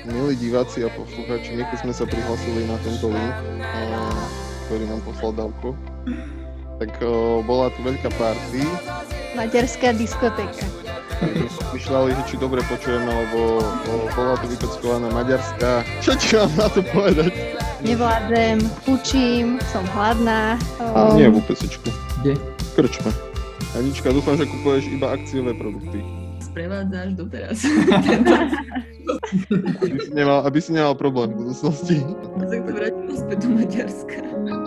Milí diváci a poslucháči, my keď sme sa prihlasili na tento link, ktorý nám poslal Davko, tak bola tu veľká party. Materská diskotéka. Myšľali, že či dobre počujeme, lebo bola tu vypeckovaná maďarská. Čo ti mám na to povedať? Nevládzem, učím, som hladná. Nie vo pesečku. Kde? Krčme. Anička, dúfam, že kupuješ iba akciové produkty. Sprevádzaš doteraz. Aby si nemal problém v budúcnosti. A sa to vrátila späť do Maďarska.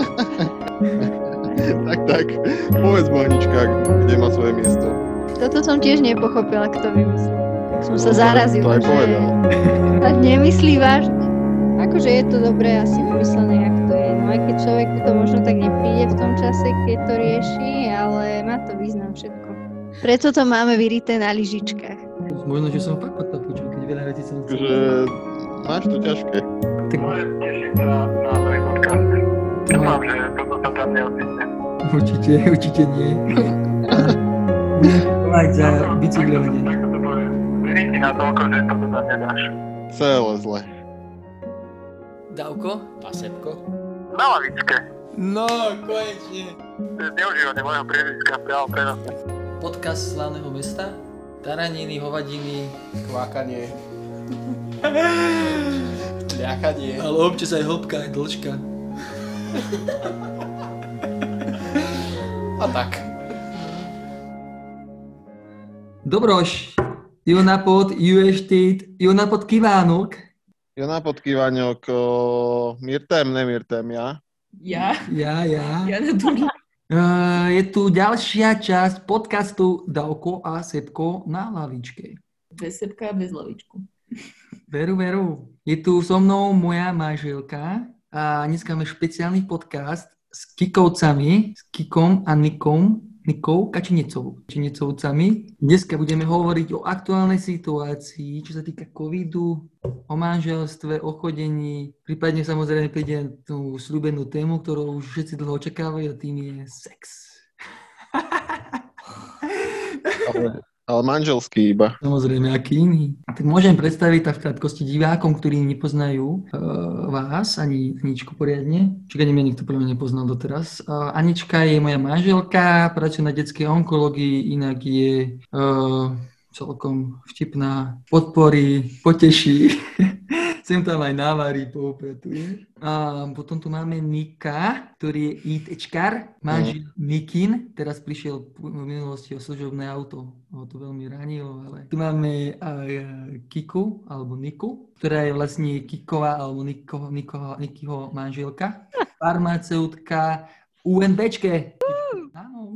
Tak, povedz mu, Anička, kde má svoje miesto. Toto som tiež nepochopila, kto vymyslel. Som sa zarazila, To aj povedal. Tak nemyslí vážne. Akože je to dobré asi vymyslené, jak to je. No aj keď človek to možno tak nepríde v tom čase, keď to rieši, ale má to význam všetko. Preto to máme vyrité na lyžičkách. Možno, že som fakt to počul, keď veľa vecí som chcel. Takže máš to ťažké. Tak... Teším sa na nový podcast. Dúfam, že toto sa tam neodpísne. Určite nie. Mať za bicyklovanie. Tak to bude. Verím ti na toľko, že toto tam nedáš. Celé zle. Davko a Sepko. Na lavičke. No, konečne. To je zneužívanie mojho priezviska priamo prenosne. Podcast slávneho mesta. Taraniny, hovadiny, kvákanie. Tľakanie. Ale občas aj hĺbka, aj dĺžka. A tak. Dobroš, jó napot, jó estét, jó napot kívánok. Jó napot kívánok, nemírtem, ja. Ja? Ja. Ja na druhý. Je tu ďalšia časť podcastu Davko a Sepko na lavičke. Bez Sepka a bez lavičku. Veru. Je tu so mnou moja manželka a dneska máme špeciálny podcast s Kikovcami, s Kikom a Nikou Kačinecovcami. Dneska budeme hovoriť o aktuálnej situácii, čo sa týka covidu, o manželstve, o chodení, prípadne samozrejme príde tú sľúbenú tému, ktorú už všetci dlho očakávajú, a tým je sex. Ale manželský iba. Samozrejme, aký iný. Tak môžem predstaviť tak v krátkosti divákom, ktorí nepoznajú vás, ani Aničku poriadne. Čiže ani mňa nikto podľa mňa nepoznal doteraz. Anička je moja manželka, pracuje na detskej onkológii, inak je celkom vtipná, podporí, poteší. Sem tam aj návarí, poupratuje. A potom tu máme Nika, ktorý je ITčkar, manžel Nikin. Teraz prišiel v minulosti o služobné auto. Ho to veľmi ranilo, ale... Tu máme Kiku, alebo Niku, ktorá je vlastne Kiková, alebo Nikyho manželka. Farmaceutka UNBčke. Áno,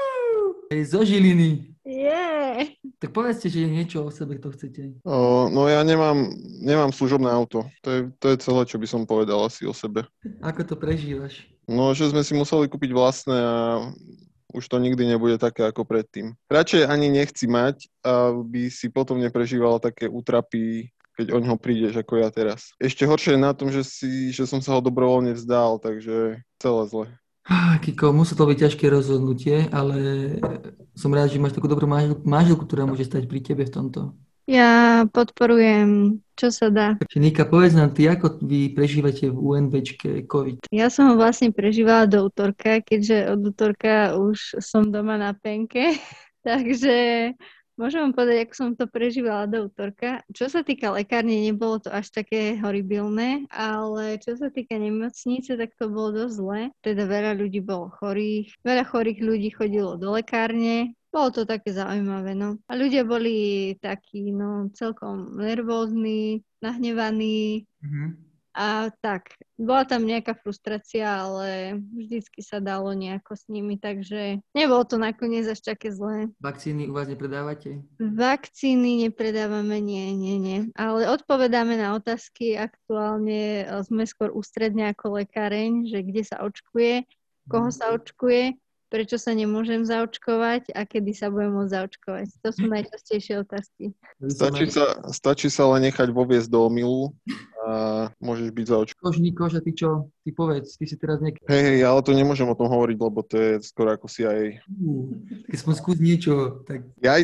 je zo Žiliny. Yeah. Tak povedzte, že niečo o sebe, kto chcete. No ja nemám služobné auto. To je celé, čo by som povedal asi o sebe. Ako to prežívaš? No, že sme si museli kúpiť vlastné a už to nikdy nebude také ako predtým. Radšej ani nechci mať, aby si potom neprežíval také útrapy, keď o ňoho prídeš ako ja teraz. Ešte horšie je na tom, že som sa ho dobrovoľne vzdal, takže celé zle. Kiko, musí to byť ťažké rozhodnutie, ale som rád, že máš takú dobrú manželku, ktorá môže stať pri tebe v tomto. Ja podporujem, čo sa dá. Takže Nika, povedz nám ty, ako vy prežívate v UNBčke COVID? Ja som ho vlastne prežívala do útorka, keďže od útorka už som doma na penke, takže môžem vám povedať, ako som to prežívala do útorka. Čo sa týka lekárne, nebolo to až také horibilné, ale čo sa týka nemocnice, tak to bolo dosť zle. Teda veľa ľudí bolo chorých, veľa chorých ľudí chodilo do lekárne. Bolo to také zaujímavé, no. A ľudia boli takí, no, celkom nervózni, nahnevaní. A tak, bola tam nejaká frustrácia, ale vždycky sa dalo nejako s nimi, takže nebolo to nakoniec až také zlé. Vakcíny u vás nepredávate? Vakcíny nepredávame, nie. Ale odpovedáme na otázky. Aktuálne sme skôr ústredne ako lekáreň, že kde sa očkuje, koho sa očkuje, prečo sa nemôžem zaočkovať a kedy sa budem môcť zaočkovať. To sú najčastejšie otázky. Stačí sa len nechať voviesť do omylu a môžeš byť zaočkovaný. Nikož, a ty čo? ty povedz, ty si teraz nejaký... Hej, ale to nemôžem o tom hovoriť, lebo to je skoro ako CIA. Tak aspoň skús niečo, tak...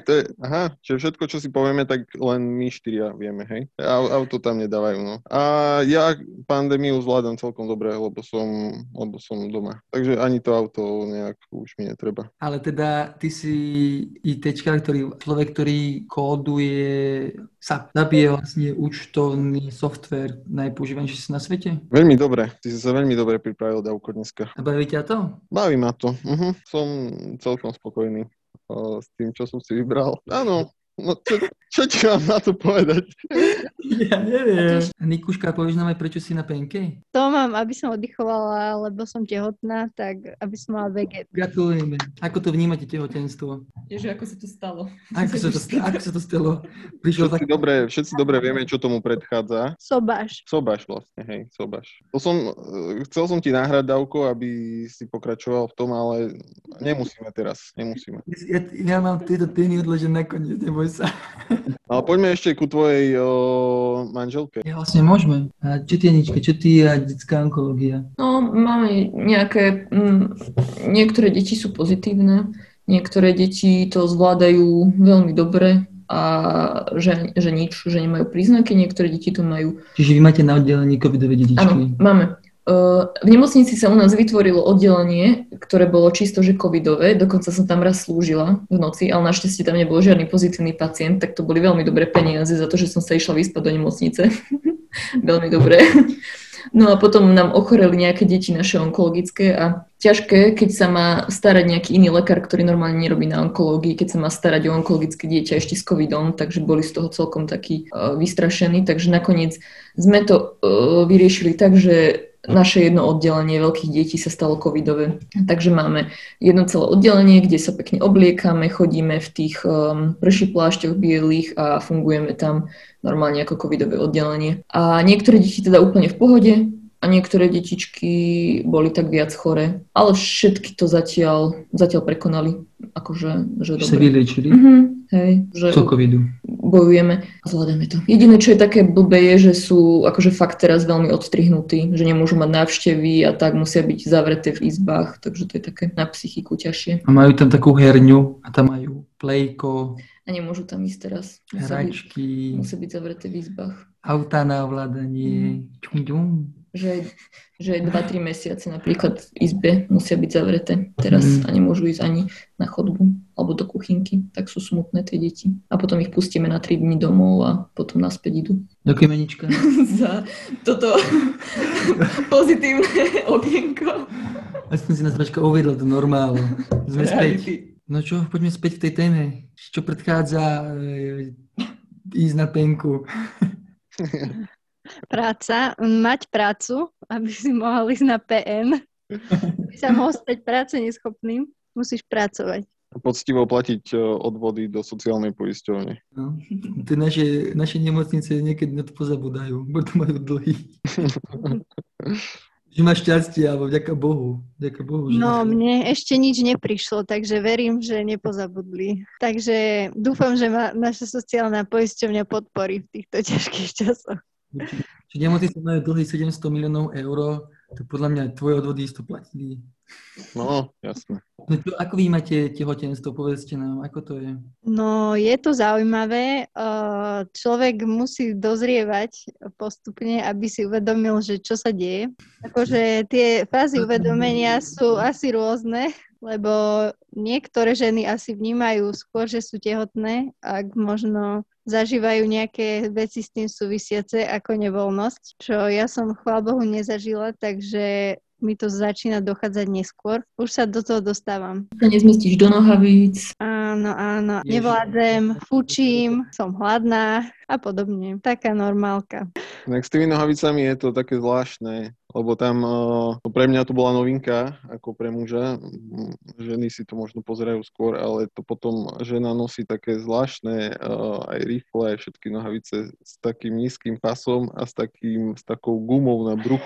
Čiže všetko, čo si povieme, tak len my 4 vieme, hej. Auto tam nedávajú, no. A ja pandémiu zvládam celkom dobre, lebo som doma. Takže ani to auto nejak už mi netreba. Ale teda ty si ITčkar, človek, ktorý kóduje SAP. SAP je vlastne účtovný software najpoužívanejší na svete? Veľmi dobre. Ty si sa veľmi dobre pripravil, Davko, dneska. A baví ťa to? Baví ma to. Som celkom spokojný s tým, čo som si vybral. Áno. No čo ti mám na to povedať? Ja neviem. A Nikuška, povieš nám aj, prečo si na penke? To mám, aby som oddychovala, lebo som tehotná, tak aby som mala veget. Gratulujeme. Ako to vnímate, tehotenstvo? Ježe, ako sa to stalo? Ako sa to stalo? Všetci dobre vieme, čo tomu predchádza. Sobáš. Sobáš vlastne, hej, sobáš. Chcel som ti nahrať, Davko, aby si pokračoval v tom, ale nemusíme teraz. Ja mám tieto témy odložené nakoniec, neboj sa. Ale poďme ešte ku tvojej manželke. Ja vlastne môžeme. A čo ty, Anička, čo ty a detská onkológia? No, máme nejaké... niektoré deti sú pozitívne, niektoré deti to zvládajú veľmi dobre a že nemajú príznaky, niektoré deti to majú. Čiže vy máte na oddelení covidové detičky? Áno, máme. V nemocnici sa u nás vytvorilo oddelenie, ktoré bolo čisto že covidové, dokonca som tam raz slúžila v noci, ale našťastie tam nebol žiadny pozitívny pacient, tak to boli veľmi dobré peniaze za to, že som sa išla vyspať do nemocnice. Veľmi dobré. No a potom nám ochoreli nejaké deti naše onkologické a ťažké, keď sa má starať nejaký iný lekár, ktorý normálne nerobí na onkológii, keď sa má starať o onkologické dieťa ešte s covidom, takže boli z toho celkom takí vystrašení, takže nakoniec sme to vyriešili tak, že naše jedno oddelenie veľkých detí sa stalo covidové. Takže máme jedno celé oddelenie, kde sa pekne obliekame, chodíme v tých pršiplášťoch bielých a fungujeme tam normálne ako covidové oddelenie. A niektoré deti teda úplne v pohode a niektoré detičky boli tak viac chore. Ale všetky to zatiaľ prekonali. Akože, že dobre. Sa vyliečili? Hej, že Co covidu? Bojujeme a zvládame to. Jediné, čo je také blbé, je, že sú akože fakt teraz veľmi odstrihnutí, že nemôžu mať návštevy a tak musia byť zavreté v izbách, takže to je také na psychiku ťažšie. A majú tam takú herňu a tam majú plejko, A nemôžu tam ísť teraz. hračky, Musia byť zavreté v izbách. autá na ovládanie, Že 2-3 mesiace napríklad v izbe musia byť zavreté teraz a nemôžu ísť ani na chodbu alebo do kuchynky, tak sú smutné tie deti. A potom ich pustíme na 3 dní domov a potom naspäť idú. Ďakujem, Anička. Za toto pozitívne okienko. Aspoň si nás troška uviedla do normálu. Sme späť. No čo, poďme späť k tej téme. Čo predchádza ísť na penku? Práca, mať prácu, aby si mohol ísť na PN. Aby sa mohol stať práce neschopným, musíš pracovať. Poctivo platiť odvody do sociálnej poisťovne. No, tie naše nemocnice niekedy na to pozabúdajú, bo to majú dlhy. Že máš šťastie, alebo vďaka Bohu. Že No, mne ešte nič neprišlo, takže verím, že nepozabudli. Takže dúfam, že ma naša sociálna poisťovňa podporí v týchto ťažkých časoch. Čiže nemocnice majú dlhy 700 miliónov eur, tak podľa mňa tvoje odvody isto platili. No, jasné. No čo, ako vy máte tehotenstvo? Povedzte nám, ako to je? No, je to zaujímavé. Človek musí dozrievať postupne, aby si uvedomil, že čo sa deje. Akože tie fázy uvedomenia sú asi rôzne, lebo niektoré ženy asi vnímajú skôr, že sú tehotné, ak možno zažívajú nejaké veci s tým súvisiace ako nevoľnosť, čo ja som chvála Bohu nezažila, takže mi to začína dochádzať neskôr. Už sa do toho dostávam. Sa nezmestíš do nohavíc. Áno, nevládzem, fučím, som hladná a podobne. Taká normálka. S tými nohavicami je to také zvláštne, lebo tam pre mňa to bola novinka, ako pre muža. Ženy si to možno pozerajú skôr, ale to potom žena nosí také zvláštne aj rifle, aj všetky nohavice s takým nízkym pasom a s takou gumou na brucho.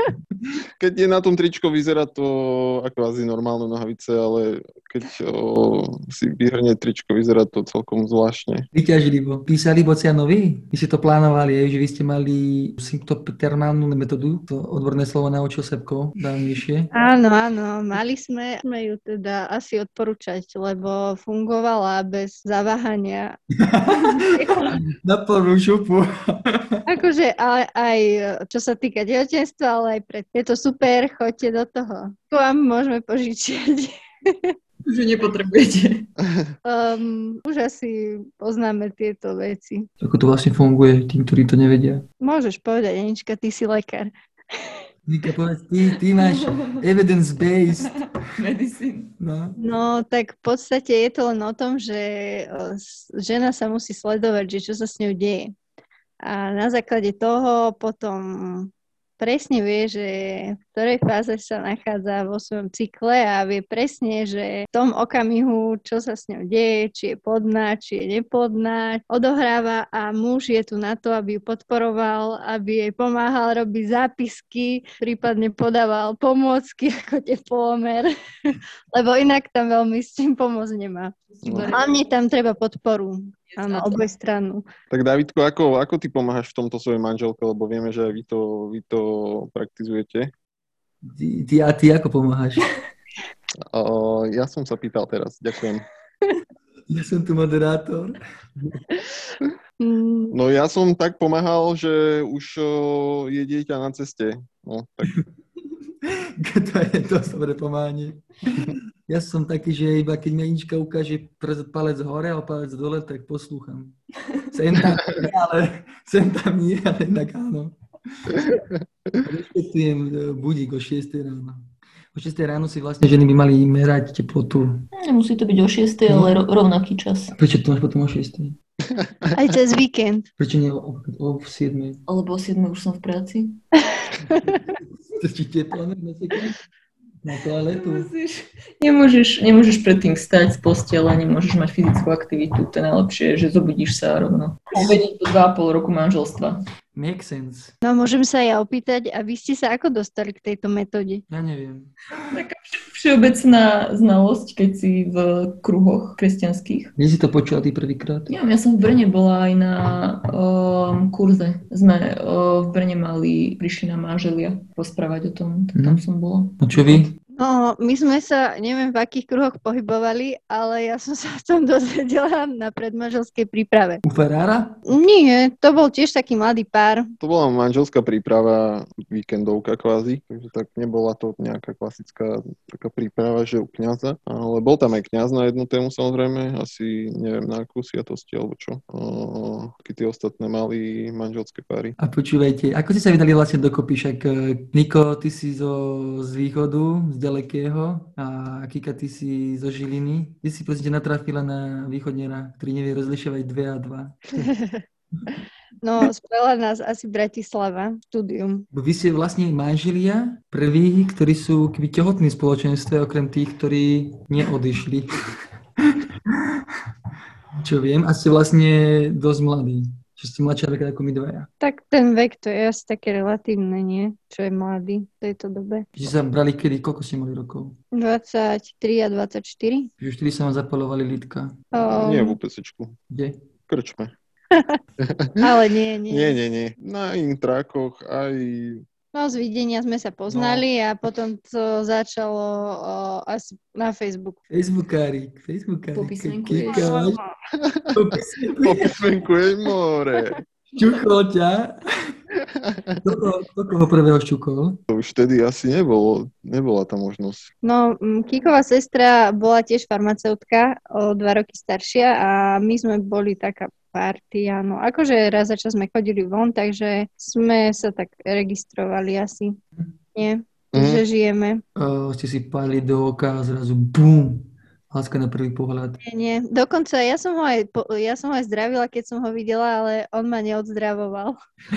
Keď je na tom tričko, vyzerá to ako asi normálne nohavice, ale keď si vyhrnie tričko, vyzerá to celkom zvláštne. Vyťažlivo. Písali Bocianovi? Vy ste to plánovali, že vy ste mali symptotermálnu metodu, to odborné slovo naučil Sebko dávnejšie. Áno, mali sme ju teda asi odporúčať, lebo fungovala bez zaváhania. Na plnú šupu. Akože aj čo sa týka tehotenstva, ale aj pred. Je to super, choďte do toho. Tu vám môžeme požičiať. Že nepotrebujete. Už asi poznáme tieto veci. Ako to vlastne funguje, tým, ktorí to nevedia. Môžeš povedať, Anička, ty si lekár. Nika, povedz, ty máš evidence-based. Medicine. No, tak v podstate je to len o tom, že žena sa musí sledovať, že čo sa s ňou deje. A na základe toho potom presne vie, že v ktorej fáze sa nachádza vo svojom cykle a vie presne, že v tom okamihu, čo sa s ňou deje, či je plodná, či je neplodná, odohráva a muž je tu na to, aby ju podporoval, aby jej pomáhal robiť zápisky, prípadne podával pomôcky ako teplomer, lebo inak tam veľmi s tým pomôcť nemá. Hlavne tam treba podporu. Áno, oboj stranu. Tak Dávidko, ako ty pomáhaš v tomto svojej manželke, lebo vieme, že vy to praktizujete. Ty ako pomáhaš? Ja som sa pýtal teraz, ďakujem. Ja som tu moderátor. No ja som tak pomáhal, že už je dieťa na ceste. No, tak. To je dosť dobré pomáhanie. Ja som taký, že iba keď mi Anička ukáže palec hore a palec dole, tak poslúcham. Sem tam nie, ale tak áno. Rešpektujem budík o 6 ráno. O 6 ráno si vlastne ženy by mali merať teplotu. Nemusí to byť o 6, ale rovnaký čas. Prečo to máš potom o 6? Aj cez víkend. Prečo nie o 7? Alebo o 7 už som v práci. To ti teplo na toaletu. Nemôžeš predtým stať z postele, nemôžeš mať fyzickú aktivitu. To je najlepšie, že zobudíš sa rovno. Vedieť po 2,5 roku manželstva. Make sense. No môžem sa ja opýtať, a vy ste sa ako dostali k tejto metóde? Ja neviem. Taká všeobecná znalosť, keď si v kruhoch kresťanských. Kde si to počula ty prvýkrát? Ja som v Brne bola aj na kurze. Sme v Brne prišli na manželia rozprávať o tom, tak tam som bola. A čo vy? No, my sme sa, neviem v akých kruhoch pohybovali, ale ja som sa v tom dozvedela na predmanželskej príprave. U Ferrara? Nie, to bol tiež taký mladý pár. To bola manželská príprava, víkendovka kvázi, takže tak nebola to nejaká klasická taká príprava, že u kňaza, ale bol tam aj kňaz na jednu tému samozrejme, asi neviem na akú sviatosti alebo čo. Keď tí ostatné mali manželské páry. A počúvajte, ako ste sa vydali vlastne dokopy, však Niko, ty si z východu, z ďalekého a Kika, ty si zo Žiliny. Ty si proste natrafila na východniera, ktorý nevie rozlišovať 2 a 2. No, spela nás asi Bratislava, štúdium. Vy ste vlastne manželia prví, ktorí sú keby tehotní v spoločenstve, okrem tých, ktorí neodišli. Čo viem, a ste vlastne dosť mladí. Čo ste mladšia veka ako my dvaja. Tak ten vek, to je asi také relatívne, nie? Čo je mladý v tejto dobe. Že sa brali kedy? Koľko ste mali rokov? 23 a 24. Už vtedy sa vám zapalovali lítka. Nie v UPSčku. Kde? Krčme. Ale nie. Nie. Na intrákoch aj... No, z videnia sme sa poznali a potom to začalo asi na Facebooku. Facebookárik. Popismenkuješ. Popismenkuješ more. Šťuchol ťa. Do koho prvého šťukol? To už vtedy asi nebola tá možnosť. No, Kiková sestra bola tiež farmaceutka, o 2 roky staršia a my sme boli taká partia, no akože raz za čas sme chodili von, takže sme sa tak registrovali asi. Nie? Že žijeme. Ste si pálili do oka a zrazu BUM! Láska na prvý pohľad. Nie. Dokonca ja som ho aj zdravila, keď som ho videla, ale on ma neodzdravoval.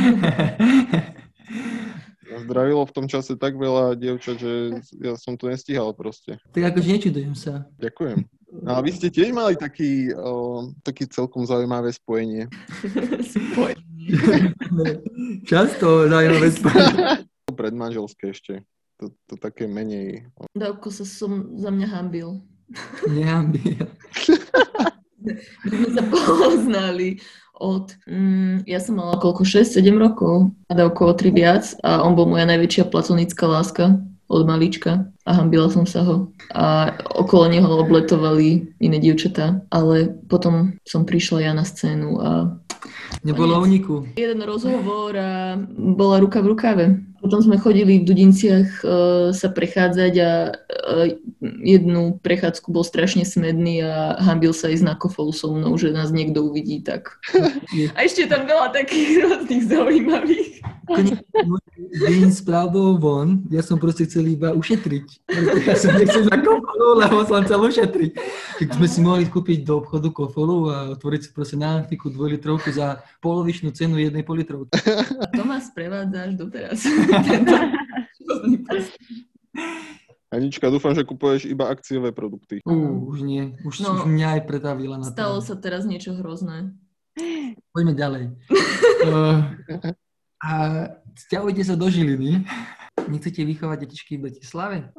Zdravilo v tom čase tak veľa dievčat, že ja som to nestíhal proste. Tak akože nečudujem sa. Ďakujem. A vy ste tiež mali taký celkom zaujímavé spojenie. Často zaujímavé spojenie. predmanželské ešte. To také menej. Dávko sa som za mňa hanbil. Nehambil. My sme sa poznali ja som mala koľko, 6-7 rokov a Dávko o 3 viac a on bol moja najväčšia platonická láska od malička a hanbila som sa ho. A okolo neho obletovali iné dievčatá, ale potom som prišla ja na scénu a Nebolo úniku. jeden rozhovor a bola ruka v rukave. Potom sme chodili v Dudinciach sa prechádzať a jednu prechádzku bol strašne smedný a hanbil sa ísť na kofolu so mnou, že nás niekto uvidí, tak. A ešte tam veľa takých rôznych zaujímavých. Deň s pravdou von, ja som proste chcel iba ušetriť. Ja som nechcel na kofolu, lebo som chcel ušetriť. Tak sme si mohli kúpiť do obchodu kofolu a otvoriť si proste na Antiku 2-litrovku za polovičnú cenu jednej politrovky. A to ma sprevádza až doteraz. Anička, dúfam, že kupuješ iba akciové produkty. Už nie. Už mňa aj pretavila na to. Stalo sa teraz niečo hrozné. Poďme ďalej. A sťahujte sa do Žiliny. Nechcete vychovať detičky v Bratislave?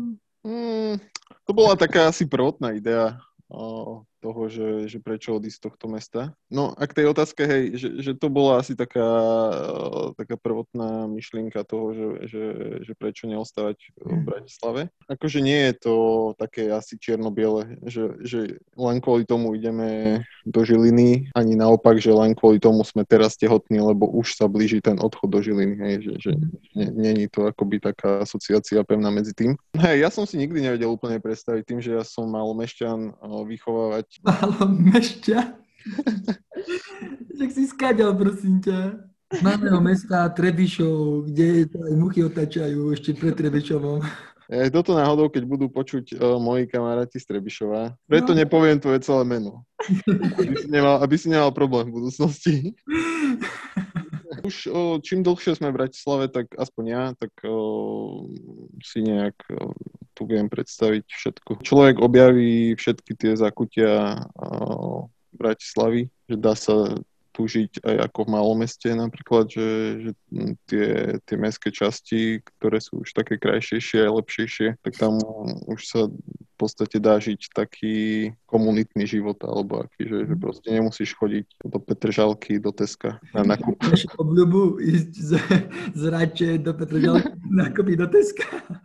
To bola taká asi prvotná idea toho, že prečo odísť z tohto mesta. No a k tej otázke, hej, že to bola asi taká prvotná myšlienka toho, že prečo neostávať v Bratislave. Akože nie je to také asi čierno-biele, že len kvôli tomu ideme do Žiliny, ani naopak, že len kvôli tomu sme teraz tehotní, lebo už sa blíži ten odchod do Žiliny, hej, že nie je to akoby taká asociácia pevná medzi tým. Hej, ja som si nikdy nevedel úplne predstaviť tým, že ja som mal mešťan vychovávať. Mešťan? Tak si skáďal, prosím ťa. Máme mesta Trebišov, kde aj muchy otáčajú ešte pred Trebišovom. Toto náhodou, keď budú počuť moji kamaráti z Trebišova. Preto nepoviem tvoje celé meno. Aby si nemal problém v budúcnosti. Už čím dlhšie sme v Bratislave, tak aspoň ja, tak si nejak tu viem predstaviť všetko. Človek objaví všetky tie zákutia Bratislavy, že dá sa tu žiť aj ako v malom meste napríklad, že tie mestské časti, ktoré sú už také krajšejšie a lepšejšie, tak tam už sa v podstate dá žiť taký komunitný život, alebo aký, že proste nemusíš chodiť do Petržalky, do Teska na nákup. Máš obľubu ísť z Rače do Petržalky nákupy do Teska.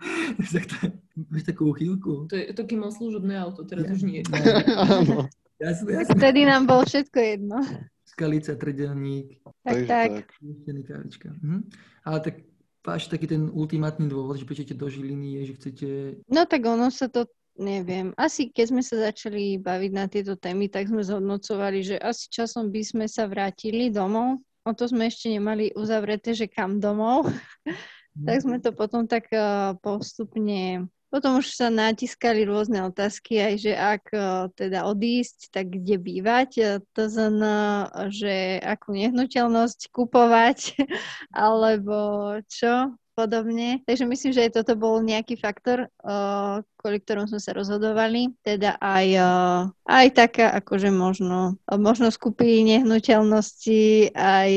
Máš takú chvíľku. To je taký mal služobné auto, teraz už nie. Áno. Jasne. Vtedy nám bolo všetko jedno. Skalica, Trdelník. Tak. Kávička. Ale tak váš taký ten ultimátny dôvod, že prečo do Žiliny je, že chcete... No tak ono sa to, neviem. Asi keď sme sa začali baviť na tieto témy, tak sme zhodnocovali, že asi časom by sme sa vrátili domov. O to sme ešte nemali uzavreté, že kam domov. Tak sme to potom tak postupne... Potom už sa natiskali rôzne otázky, aj že ak teda odísť, tak kde bývať, to znamená, že akú nehnuteľnosť kupovať, alebo čo podobne. Takže myslím, že aj toto bol nejaký faktor, kvôli ktorom sme sa rozhodovali. Teda aj taká, akože možno skúpiť nehnuteľnosti,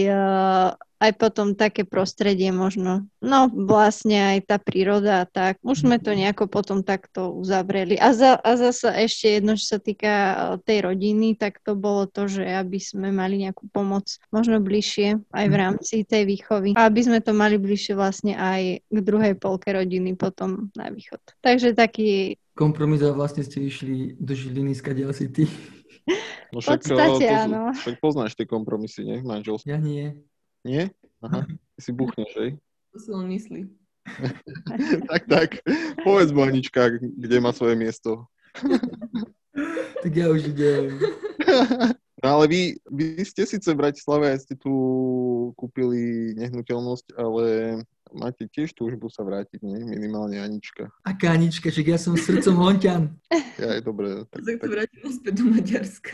aj potom také prostredie možno. No vlastne aj tá príroda a tak. Už sme to nejako potom takto uzavreli. A zase ešte jedno, čo sa týka tej rodiny, tak to bolo to, že aby sme mali nejakú pomoc možno bližšie aj v rámci tej výchovy. A aby sme to mali bližšie vlastne aj k druhej polke rodiny potom na východ. Takže taký... Kompromis a vlastne ste išli do Žiliny, skadiaľ si ty. No v podstate áno. Však poznáš tie kompromisy, nie? Manželstvo. Ja nie. Nie? Aha. Ty si buchneš, hej? To si len myslí. tak. Povedz mu, Anička, kde má svoje miesto. Tak ja už idem. No ale vy ste síce v Bratislave, ste tu kúpili nehnuteľnosť, ale máte tiež túžbu sa vrátiť, nie? Minimálne Anička. Aká Anička? Však ja som srdcom Lonťan. Ja je dobré. Tak sa vrátim naspäť do Maďarska.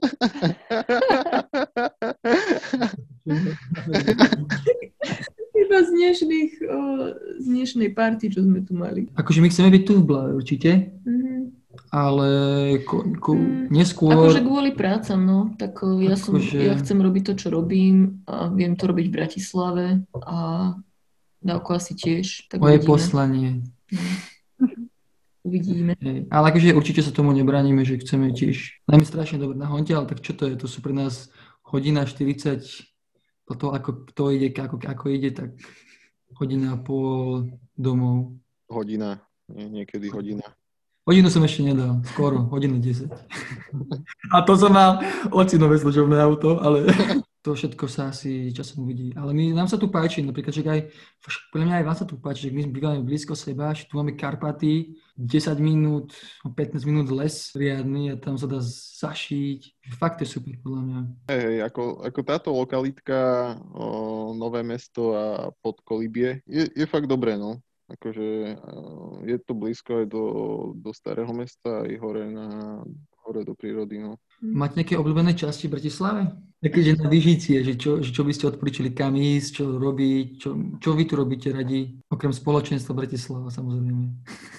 Iba z dnešnej party, čo sme tu mali. Akože my chceme byť tu v Blave, určite. Ale neskôr... Akože kvôli prácam, no. Tak ja chcem robiť to, čo robím a viem to robiť v Bratislave a Dávko asi tiež, tak Moje uvidíme. poslanie. Uvidíme. Ale akože určite sa tomu nebránime, že chceme tiež. Najmä strašne dobre na honte, ale tak čo to je? To sú pre nás hodina 40, to ako kto ide, ako ide, tak hodina a pol domov. Hodina, niekedy hodina. Hodinu som ešte nedal, skoro, hodinu 10. A to som mal ocinové služobné auto, ale to všetko sa asi časom uvidí. Ale nám sa tu páči, napríklad, že aj, podľa mňa aj vám sa tu páči, že my bývame blízko seba, že tu máme Karpaty, 10 minút, 15 minút les riadny a tam sa dá zašiť. Fakt je super, podľa mňa. Hej, ako táto lokalitka, Nové Mesto a Podkolibie, je fakt dobré, no. Akože je to blízko aj do Starého Mesta, aj hore do prírody, no. Máte nejaké obľúbené časti v Bratislave? Takže na Vyžície, že čo by ste odporúčili, kam ísť, čo robiť, čo vy tu robíte radi, okrem spoločenstva Bratislava, samozrejme.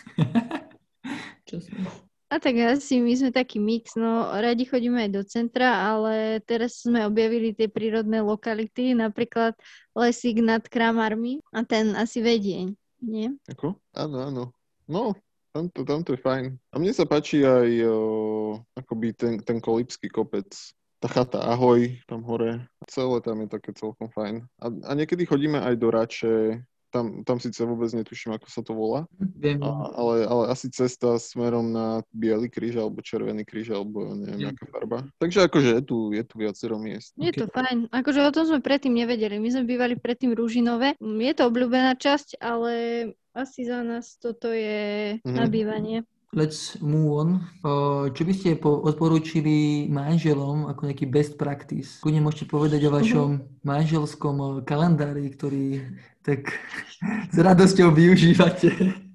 Čo sme? A tak asi my sme taký mix, no radi chodíme aj do centra, ale teraz sme objavili tie prírodné lokality, napríklad lesík nad Kramármi a ten asi vedieň, nie? Ako? Áno. No, tamto je fajn. A mne sa páči aj akoby ten Kolípsky kopec. Tá chata Ahoj tam hore. Celé tam je také celkom fajn. A niekedy chodíme aj do Rače. Tam síce vôbec netuším, ako sa to volá. Viem. Ale asi cesta smerom na Biely kríž alebo Červený kríž alebo neviem, aká farba. Takže akože je tu viacero miest. Je to fajn. Akože o tom sme predtým nevedeli. My sme bývali predtým v Ružinove. Je to obľúbená časť, ale asi za nás toto je na bývanie. Let's move on. Čo by ste odporúčili manželom ako nejaký best practice? Kľudne môžete povedať o vašom manželskom kalendári, ktorý tak s radosťou využívate.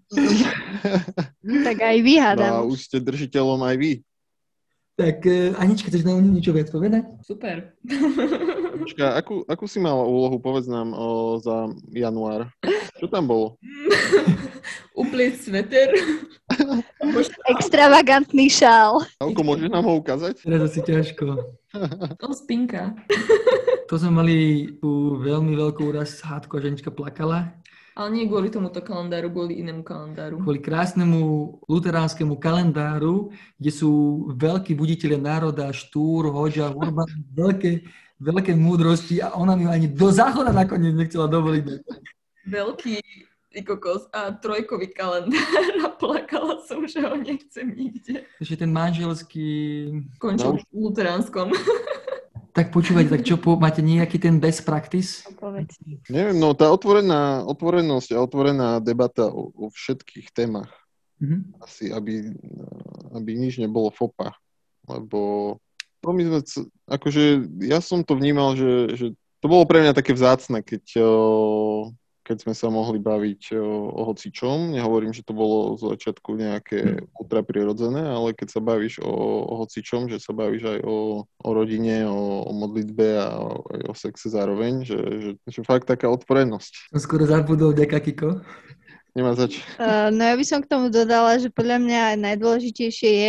Tak aj vy hádam. A už ste držiteľom aj vy. Tak Anička, chceš nám niečo viac povedať? Super. Anička, akú si mala úlohu, povedz nám za január. Čo tam bolo? Upliec sveter. Extravagantný šál. Alko, môžeš nám ho ukázať? Teraz asi ťažko. To spinka. To sme mali tu veľmi veľkú hádku a Ženička plakala. Ale nie kvôli tomuto kalendáru, kvôli inému kalendáru. Kvôli krásnemu luteránskemu kalendáru, kde sú veľkí buditelia národa, Štúr, Hoďa, Urban, veľké múdrosti a ona mi ani do záchoda nakoniec nechcela dovoliť. Veľký kokos a trojkový kalendár a plakala som, že ho nechcem nikde. Takže ten manželský... Končil v luteránskom. Tak počúvajte, tak čo, máte nejaký ten best practice? Povedz. Neviem, no tá otvorenosť a otvorená debata o všetkých témach. Asi, aby nič nebolo fopa. Lebo my sme, akože ja som to vnímal, že to bolo pre mňa také vzácne, keď sme sa mohli baviť o hocičom. Nehovorím, že to bolo z začiatku nejaké ultraprirodzené, ale keď sa bavíš o hocičom, že sa bavíš aj o rodine, o modlitbe a aj o sexe zároveň, že fakt taká otvorenosť. Som skoro zabudol, ďaká Kiko. Nemá zač. No ja by som k tomu dodala, že podľa mňa najdôležitejšie je,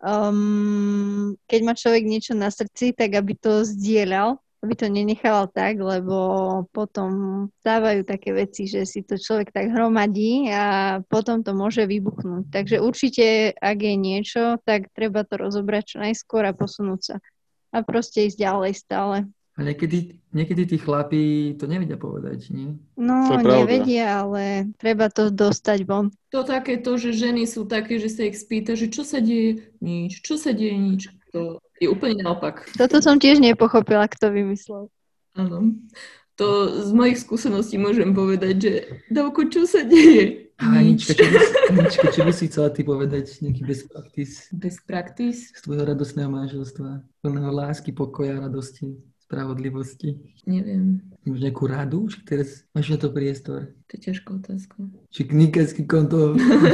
keď má človek niečo na srdci, tak aby to zdieľal, aby to nenechával tak, lebo potom stávajú také veci, že si to človek tak hromadí a potom to môže vybuchnúť. Takže určite, ak je niečo, tak treba to rozobrať čo najskôr a posunúť sa. A proste ísť ďalej stále. A niekedy tí chlapí to nevedia povedať, nie? No, nevedia, ale treba to dostať von. To takéto, že ženy sú také, že sa ich spýta, že čo sa deje? Nič. Čo sa deje? Nič. To je úplne naopak. Toto som tiež nepochopila, kto vymyslel. Áno. To z mojich skúseností môžem povedať, že Davko, čo sa deje? Anička, čo by si chcela ty povedať? Nejaký best practice? Best practice? Z tvojho radostného manželstva. Plného lásky, pokoja, radosti, spravodlivosti. Neviem. Máš nejakú radu? Však teraz máš na to priestor. To je ťažká otázka. Či knikerský konto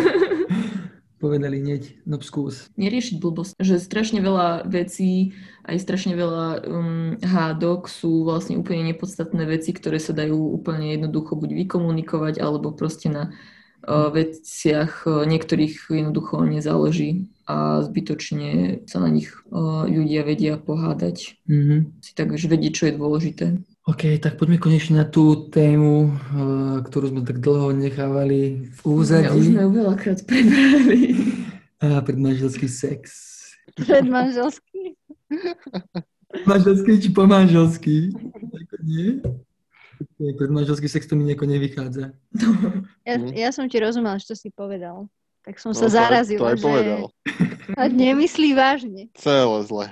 povedali hneď, no skús. Neriešiť blbosť. Že strašne veľa vecí, aj strašne veľa hádok sú vlastne úplne nepodstatné veci, ktoré sa dajú úplne jednoducho buď vykomunikovať, alebo proste na veciach niektorých jednoducho nezáleží a zbytočne sa na nich ľudia vedia pohádať. Si tak už vedieť, čo je dôležité. OK, tak poďme konečne na tú tému, ktorú sme tak dlho nechávali v úzadí. Ja už sme ju veľakrát prebrali. Predmanželský sex. Predmanželský. Manželský či pomanželský? Ako nie? Predmanželský sex to mi nejako nevychádza. Ja som ti rozumela, čo si povedal. Tak som sa No, zarazila, to aj že povedal. nemyslí vážne. Celé zle.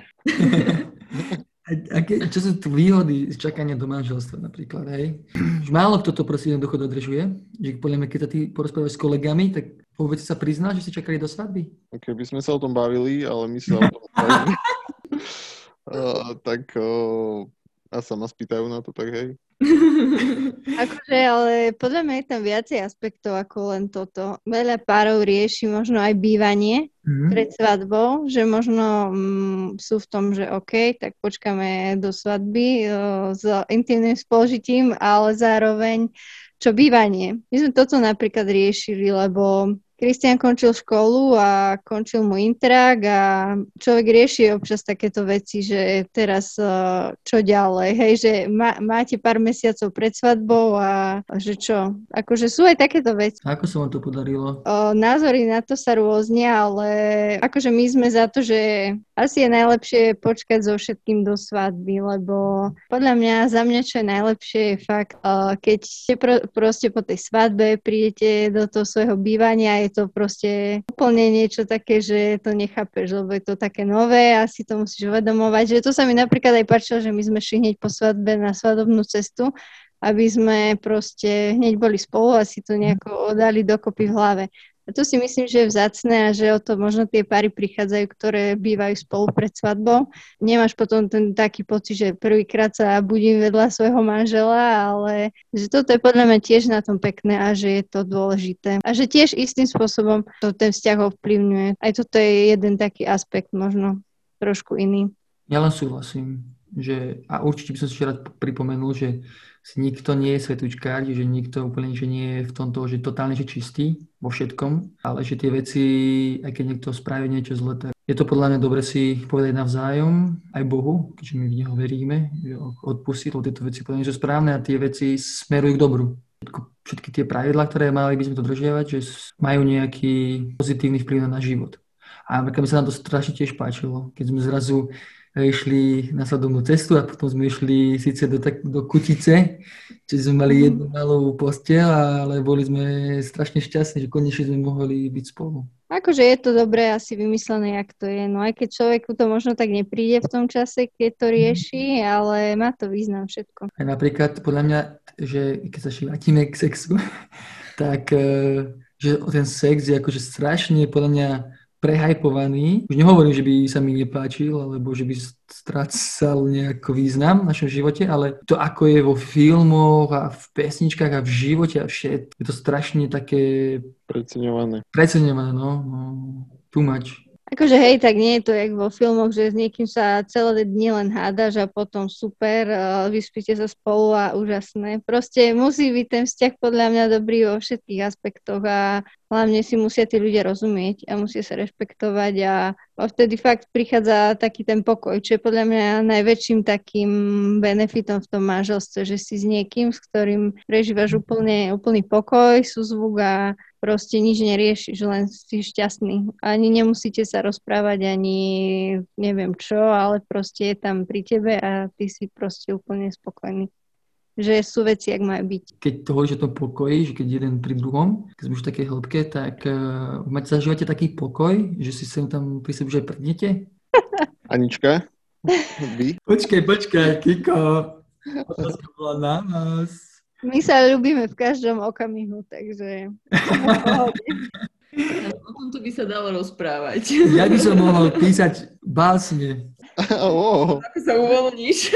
Čo sú tu výhody z čakania do manželstva napríklad, hej? Už málo kto to proste jednoducho dodržuje. Že podľa mňa, keď sa ty porozprávaš s kolegami, tak vôbec sa prizná, že ste čakali do svadby. Keby sme sa o tom bavili, ale my sa o tom bavili. Tak a sa ma spýtajú na to, tak hej. Akože, ale podľa mňa je tam viacej aspektov ako len toto. Veľa párov rieši možno aj bývanie pred svadbou, že možno sú v tom, že OK, tak počkáme do svadby s intimným spolužitím, ale zároveň čo bývanie. My sme toto napríklad riešili, lebo Kristián končil školu a končil mu intrak a človek rieši občas takéto veci, že teraz čo ďalej, hej, že máte pár mesiacov pred svadbou a že čo, akože sú aj takéto veci. Ako sa vám to podarilo? Názory na to sa rôznia, ale akože my sme za to, že asi je najlepšie počkať so všetkým do svadby, lbo podľa mňa, za mňa čo je najlepšie je fakt, keď ste proste po tej svadbe prídete do toho svojho bývania, je to proste úplne niečo také, že to nechápeš, lebo je to také nové a si to musíš uvedomovať, že to sa mi napríklad aj páčilo, že my sme šli hneď po svadbe na svadobnú cestu, aby sme proste hneď boli spolu a si to nejako dali dokopy v hlave. A to si myslím, že je vzácne a že o to možno tie páry prichádzajú, ktoré bývajú spolu pred svadbou. Nemáš potom ten taký pocit, že prvýkrát sa budím vedľa svojho manžela, ale že toto je podľa mňa tiež na tom pekné a že je to dôležité. A že tiež istým spôsobom to ten vzťah ovplyvňuje. Aj toto je jeden taký aspekt možno trošku iný. Ja len súhlasím, že, a určite by som si rád pripomenul, že nikto nie je svetúčkár, že nikto úplne že nie je v tomto, že totálne že čistý vo všetkom, ale že tie veci, aj keď niekto spraví niečo zlé, tak je to podľa mňa dobre si povedať navzájom, aj Bohu, keďže my v Neho veríme, že odpustiť, lebo tieto veci podľa mňa sú správne a tie veci smerujú k dobru. Všetky tie pravidlá, ktoré mali by sme dodržiavať, že majú nejaký pozitívny vplyv na náš život. A mi sa nám to strašne tiež páčilo, keď sme zrazu išli na svadobnú cestu a potom sme išli síce do kutice, čiže sme mali jednu malú posteľ, ale boli sme strašne šťastní, že konečne sme mohli byť spolu. Akože je to dobré asi vymyslené, jak to je. No aj keď človeku to možno tak nepríde v tom čase, keď to rieši, ale má to význam všetko. A napríklad podľa mňa, že keď sa vrátime k sexu, tak že ten sex je akože strašne podľa mňa prehajpovaný. Už nehovorím, že by sa mi nepáčil, alebo že by strácal nejaký význam v našom živote, ale to, ako je vo filmoch a v pesničkách a v živote a všetko, je to strašne také Preceňované, no. Too much. Akože hej, tak nie je to jak vo filmoch, že s niekým sa celé dni len hádaš a potom super, vyspíte sa spolu a úžasné. Proste musí byť ten vzťah podľa mňa dobrý vo všetkých aspektoch a hlavne si musia tí ľudia rozumieť a musia sa rešpektovať a vtedy fakt prichádza taký ten pokoj, čo je podľa mňa najväčším takým benefitom v tom manželstve, že si s niekým, s ktorým prežívaš úplný pokoj, súzvuk a proste nič neriešiš, len si šťastný. Ani nemusíte sa rozprávať, ani neviem čo, ale proste je tam pri tebe a ty si proste úplne spokojný. Že sú veci, jak majú byť. Keď to hovoríš o tom pokoji, že keď jeden pri druhom, keď sme už v takej hĺbke, tak zažívate taký pokoj, že si sem tam pri sebe že prdnete? Anička, vy? Počkaj, Kiko. Otázka bola na nás. My sa ľúbime v každom okamihu, takže... O tomto by sa dalo rozprávať. Ja by som mohol písať básne. Ako sa uvoľníš?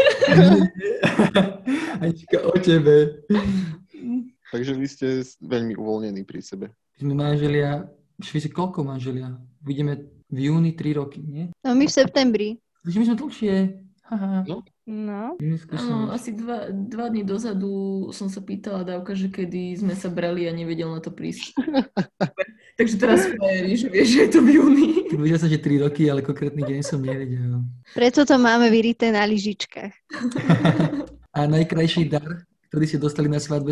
Anička, o tebe. Takže vy ste veľmi uvoľnení pri sebe. My manželia, vy si koľko manželia? Vidíme v júni 3 roky, nie? No my v septembri. Takže my sme dlhšie. Haha. No. Áno, asi dva dní dozadu som sa pýtala Dávka, že kedy sme sa brali a nevedel na to prísť. Takže teraz že vieš, že je to v júni. Vedel som, že 3 roky, ale konkrétny deň som nevedel. Preto to máme vyrité na lyžičkách. A A najkrajší dar, ktorý ste dostali na svadbe,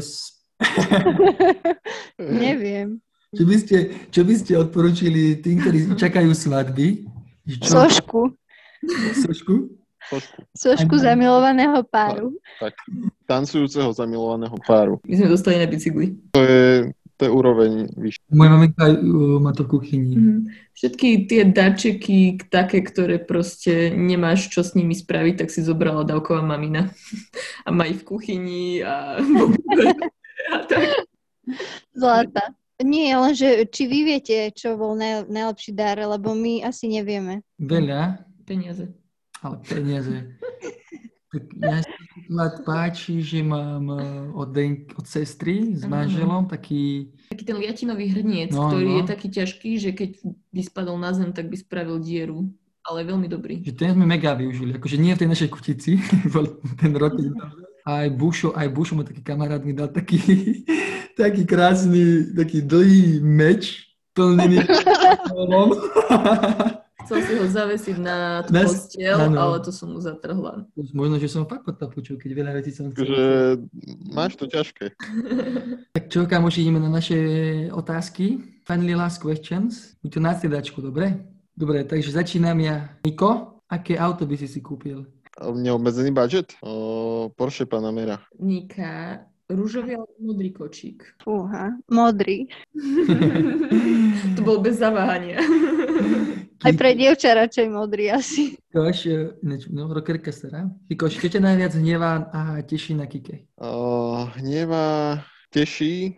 Neviem. čo by ste odporúčili tým, ktorí čakajú svadby? Sošku. Sošku? Sošku zamilovaného páru. Tak, tancujúceho zamilovaného páru. My sme dostali na bicykli. To je úroveň vyššie. Moja maminka má to v kuchyni. Všetky tie darčeky, také, ktoré proste nemáš čo s nimi spraviť, tak si zobrala Davková mamina. A má ich v kuchyni a tak. Zlata. Nie, lenže či vy viete, čo bol najlepší dar, lebo my asi nevieme. Veľa, Peniaze. ale peniaze. Tak ja sa napríklad páči, že mám od sestry s manželom taký... Taký ten liatinový hrniec, ktorý je taký ťažký, že keď by spadol na zem, tak by spravil dieru. Ale veľmi dobrý. Že ten sme mega využili. Akože nie v tej našej kutici, bol ten rok. Aj Bušo má taký kamarát, mi dal taký krásny, taký dlhý meč, plnený kolom. Chcel si ho zavesiť na tú posteľ, ale to som mu zatrhla. Možno, že som fakt podtapučil, keď veľa vecí som chcel. Takže máš to ťažké. Tak čo, kamoši, ideme na naše otázky. Finally last questions. My tu na striedačku, dobre? Dobre, takže začínam ja. Niko, aké auto by si kúpil? Neobmedzený budget? Porsche Panamera. Nika, ružový alebo modrý kočík? Fúha, modrý. To bol bez zaváhania. Aj pre dievča radšej modrý asi. Kikoš, rockerka stará. Kikoš, čo ťa najviac hnevá a teší na Kike? Hnevá, teší.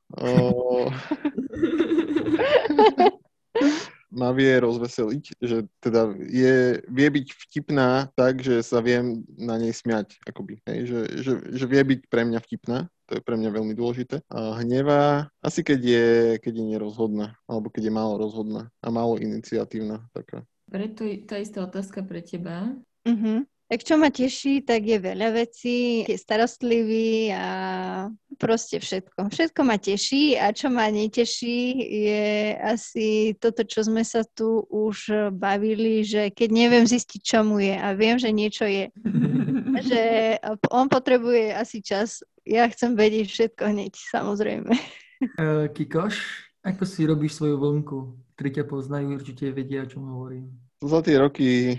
Ma vie rozveseliť, že teda vie byť vtipná tak, že sa viem na nej smiať, akoby. Hej? Že vie byť pre mňa vtipná, to je pre mňa veľmi dôležité. A hnevá, asi keď je nerozhodná, alebo keď je málo rozhodná a málo iniciatívna. Taká. Preto je tá istá otázka pre teba. Tak čo ma teší, tak je veľa vecí, je starostlivý a proste všetko. Všetko ma teší a čo ma neteší je asi toto, čo sme sa tu už bavili, že keď neviem zistiť, čo mu je a viem, že niečo je, že on potrebuje asi čas. Ja chcem vedieť všetko hneď, samozrejme. Kikoš, ako si robíš svoju vlnku? Ktorí ťa poznajú, určite vedia, o čom hovorím. Za tie roky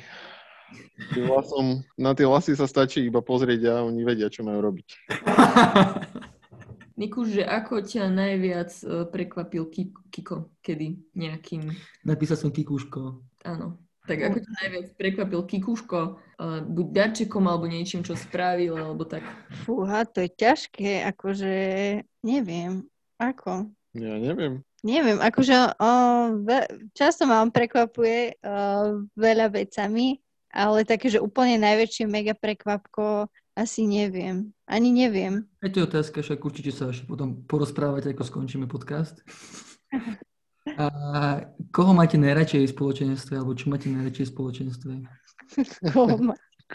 na tie vlasy sa stačí iba pozrieť a oni vedia, čo majú robiť. Nikuš, že ako ťa najviac prekvapil Kiko? Kedy? Nejakým? Napísal som Kikuško. Áno. Tak ako ťa najviac prekvapil Kikuško? Buď darčekom, alebo niečím, čo spravil, alebo tak. Fúha, to je ťažké, akože neviem. Ako? Ja neviem. Neviem, akože často ma on prekvapuje veľa vecami, ale také, že úplne najväčšie mega prekvapko asi neviem. Ani neviem. Je to otázka, však určite sa ešte potom porozprávať, ako skončíme podcast. A koho máte najradšej v spoločenstve, alebo čo máte najradšej v spoločenstve? Koho?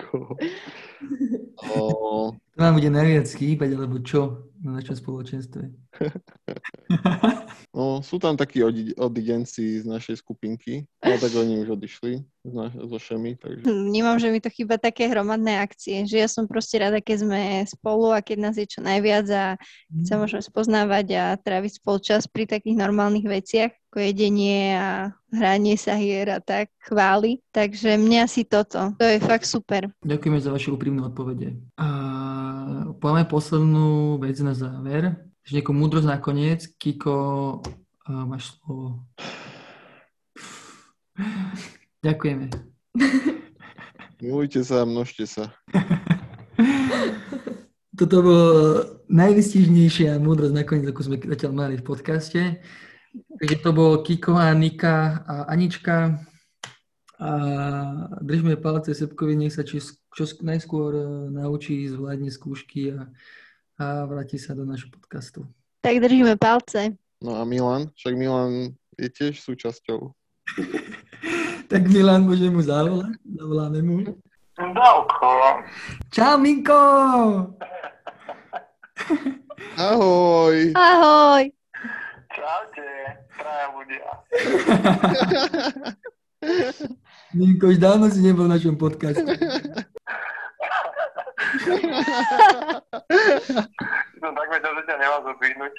To vám bude najviac chýbať, alebo čo na našom spoločenstve? No, sú tam takí odidenci z našej skupinky, ale tak oni už odišli zo Šemy. Takže... Vnímam, že mi to chýba také hromadné akcie, že ja som proste rada, keď sme spolu a keď nás je čo najviac a keď sa môžeme spoznávať a tráviť spolu čas pri takých normálnych veciach, ako jedenie a hranie sa hier a tak, chvály. Takže mňa asi toto. To je fakt super. Ďakujeme za vaše úprimné odpovede. A poďme poslednú vec na záver. Ešte nejakú múdrosť nakoniec. Kiko, máš slovo. Ďakujeme. Milujte sa a množte sa. Toto bolo najvystižnejšia múdrosť nakoniec, ako sme zatiaľ mali v podcaste. Takže to bolo Kiko a Nika a Anička. A držme palce Sebkovi, nech sa čo najskôr naučí, zvládne skúšky a vráti sa do nášho podcastu. Tak držíme palce. No a Milan? Však Milan je tiež súčasťou. Tak Milan, môžeme mu zavolať? Zavoláme mu. Davko. Čau, Minko! Ahoj! Ahoj! Čaute, traja ľudia. Minko, už dávno si nebol v našom podcaste. Som tak vedel, že ťa nemám zodvihnúť.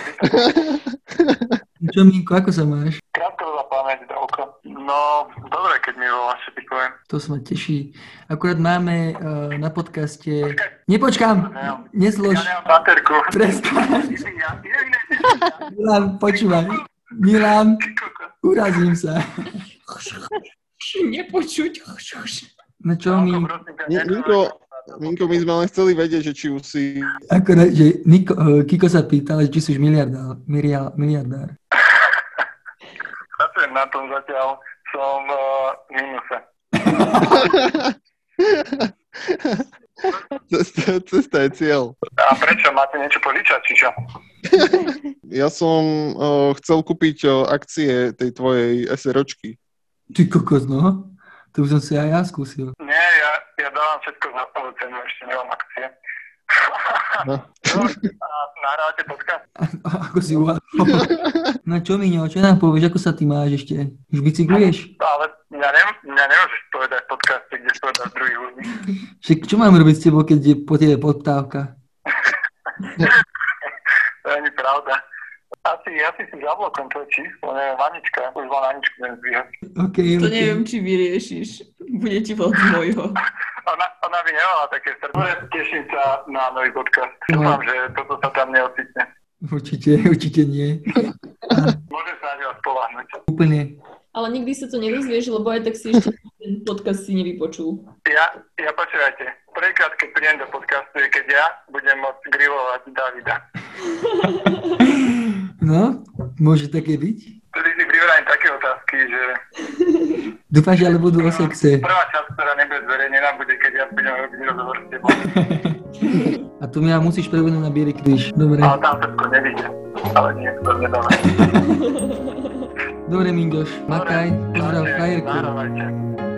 Čo, Minko, ako sa máš? Krátko za pamäť, Dravko. No, dobre, keď mi voláš, čo ti poviem. To sa ma teší. Akurát máme na podcaste... Nepočkám! Neslož! Ja nemám baterku. Prestaň! Ja Milan, počúvaj. Milan, urazím sa. Nepočuť. No čo, mi... Minko, my sme len chceli vedieť, že či už si... Akorát, že Kiko sa pýtal, či si už miliardár. Pracujem na tom zatiaľ. Som v mínuse. Cesta je cieľ. A prečo? Máte niečo požičať, či čo? Ja som chcel kúpiť akcie tej tvojej SROčky. Ty kokos, no. To by som si aj ja skúsil. Nie, ja dávam všetko za prvú cenu, ešte nemám akcie. No. A nahrávate podcast? Ako si uvádzal. No čo, Miňo, čo nám povieš, ako sa ty máš ešte? Už bicykluješ? Ale mňa nemôžeš povedať v podcaste, kde povedať druhých ľudí. Však čo mám robiť s tebou, keď je po tebe poptávka? To je ani pravda. Asi si zablokujem to číslo, neviem, Anička, už mám Aničku len zdvíhať. Okay. Neviem, či vyriešiš. Bude ti volať z mojho. Ona by nemala také srdce. Teším sa na nový podcast. Dúfam, že toto sa tam neocitne. Určite nie. Môžem sa na ňa spoľahnúť. Úplne. Ale nikdy sa to nedozvieš, lebo aj tak si ešte ten podcast si nevypočul. Ja počúvajte. Prvýkrát, keď prídem do podcastu, je keď ja budem môcť grilovať Davida. No, môže také byť. Vtedy si privrajím také otázky, že... Dúfam, že ale budú o sexe. Prvá časť, ktorá nebude zverejnená, bude, keď ja budem robiť rozhovor s tebou. A to mi musíš prevedať na biely kríž. Dobre. Ale tam všetko nevíde. Ale nie, to nedole. Dobre, Mingoš. Makaj. Pozdrav, frajerku. Nahrávajte.